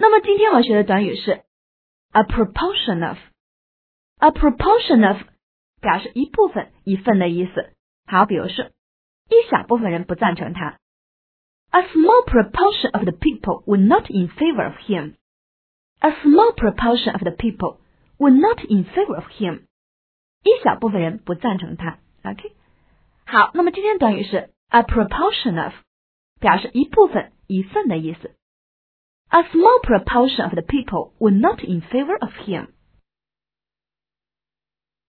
那么今天我们学的短语是 a proportion of。a proportion of 表示一部分、一份的意思。好，比如说一小部分人不赞成他。A small proportion of the people were not in favor of him. A small proportion of the people were not in favor of him. 一小部分人不赞成他。OK， 好，那么今天短语是 a proportion of， 表示一部分、一份的意思。A small proportion of the people were not in favor of him.